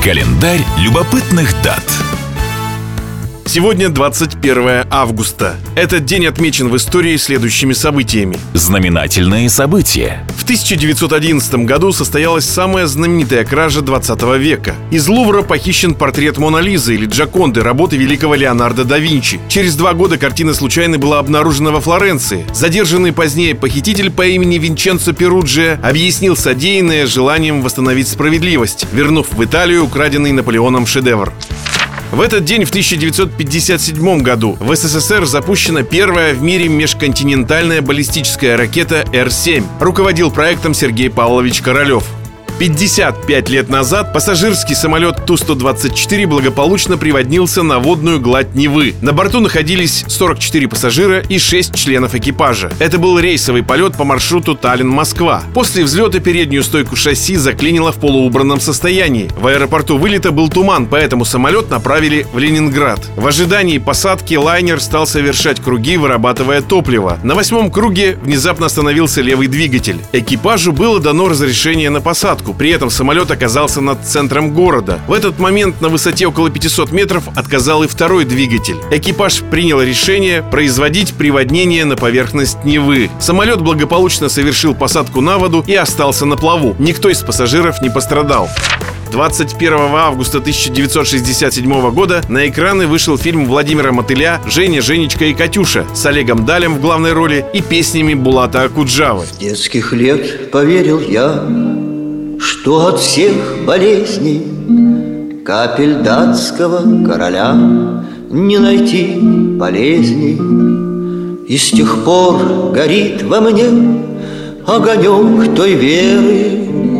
Календарь любопытных дат. Сегодня 21 августа. Этот день отмечен в истории следующими событиями. Знаменательные события. В 1911 году состоялась самая знаменитая кража 20 века. Из Лувра похищен портрет Моны Лизы или Джоконды, работы великого Леонардо да Винчи. Через 2 года картина случайно была обнаружена во Флоренции. Задержанный позднее похититель по имени Винченцо Перуджио объяснил содеянное желанием восстановить справедливость, вернув в Италию украденный Наполеоном шедевр. В этот день, в 1957 году, в СССР запущена первая в мире межконтинентальная баллистическая ракета Р-7. Руководил проектом Сергей Павлович Королев. 55 лет назад пассажирский самолет Ту-124 благополучно приводнился на водную гладь Невы. На борту находились 44 пассажира и 6 членов экипажа. Это был рейсовый полет по маршруту Таллин-Москва. После взлета переднюю стойку шасси заклинило в полуубранном состоянии. В аэропорту вылета был туман, поэтому самолет направили в Ленинград. В ожидании посадки лайнер стал совершать круги, вырабатывая топливо. На 8-м круге внезапно остановился левый двигатель. Экипажу было дано разрешение на посадку. При этом самолет оказался над центром города. В этот момент на высоте около 500 метров отказал и второй двигатель. Экипаж принял решение производить приводнение на поверхность Невы. Самолет благополучно совершил посадку на воду и остался на плаву. Никто из пассажиров не пострадал. 21 августа 1967 года на экраны вышел фильм Владимира Мотыля «Женя, Женечка и Катюша» с Олегом Далем в главной роли и песнями Булата Акуджавы. С детских лет поверил я, что от всех болезней капель датского короля не найти болезней. И с тех пор горит во мне огонек той веры.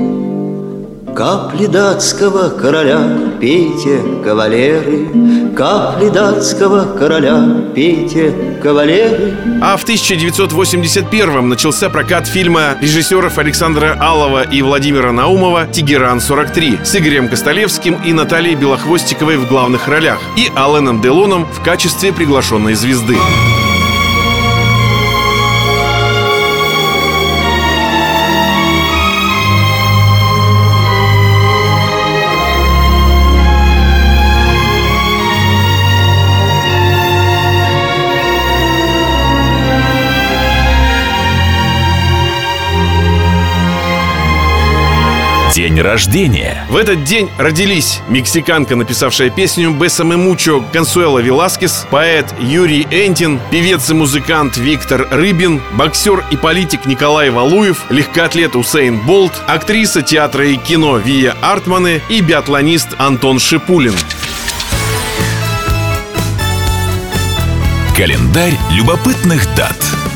Капли датского короля, пейте, кавалеры. Капли датского короля, пейте, кавалеры. А в 1981-м начался прокат фильма режиссеров Александра Алова и Владимира Наумова «Тегеран-43» с Игорем Костолевским и Натальей Белохвостиковой в главных ролях и Алленом Делоном в качестве приглашенной звезды. День рождения. В этот день родились мексиканка, написавшая песню «Бесаме мучо» Консуэла Веласкес, поэт Юрий Энтин, певец и музыкант Виктор Рыбин, боксер и политик Николай Валуев, легкоатлет Усейн Болт, актриса театра и кино Вия Артмане и биатлонист Антон Шипулин. Календарь любопытных дат.